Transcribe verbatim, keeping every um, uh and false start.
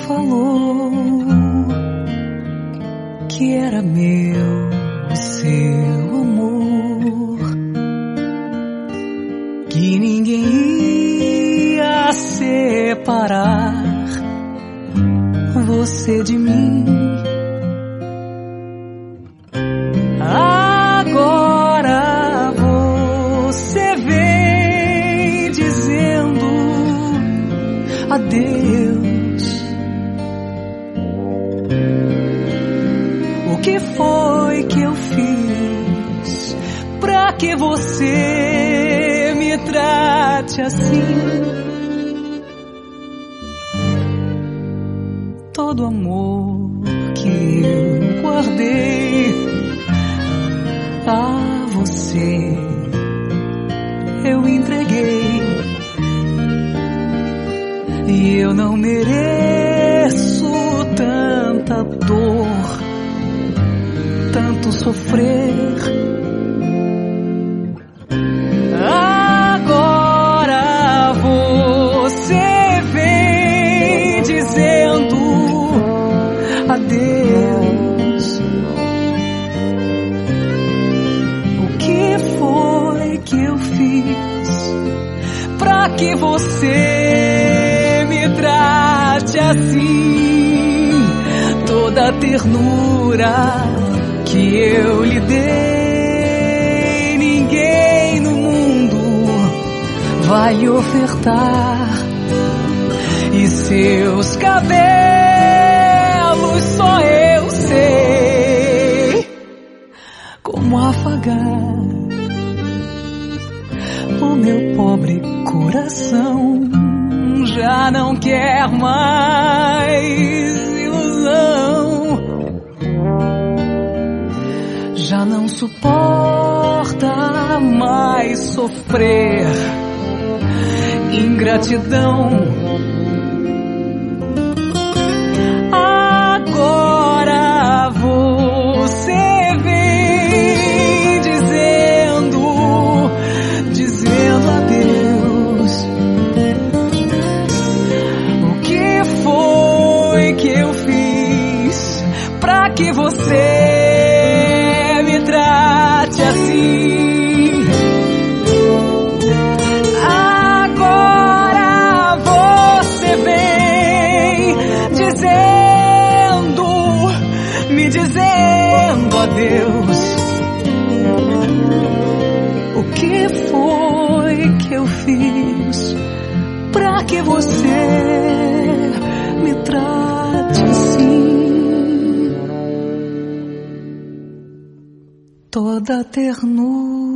falou que era meu o seu amor, que ninguém ia separar você de mim. Agora você vem dizendo adeus. O que foi que eu fiz pra que você me trate assim? Todo amor que eu guardei a você eu entreguei, e eu não mereço tanta dor, tanto sofrer. Agora você vem dizendo adeus. O que foi que eu fiz pra que você me trate assim? Toda a ternura que eu lhe dei, ninguém no mundo vai ofertar. E seus cabelos só eu sei como afagar. O meu pobre coração já não quer mais ilusão, já não suporta mais sofrer ingratidão. Agora você vem dizendo, dizendo adeus. O que foi que eu fiz pra que você me trate assim? Agora você vem dizendo, me dizendo adeus. O que foi que eu fiz pra que você me trate assim? Toda ternura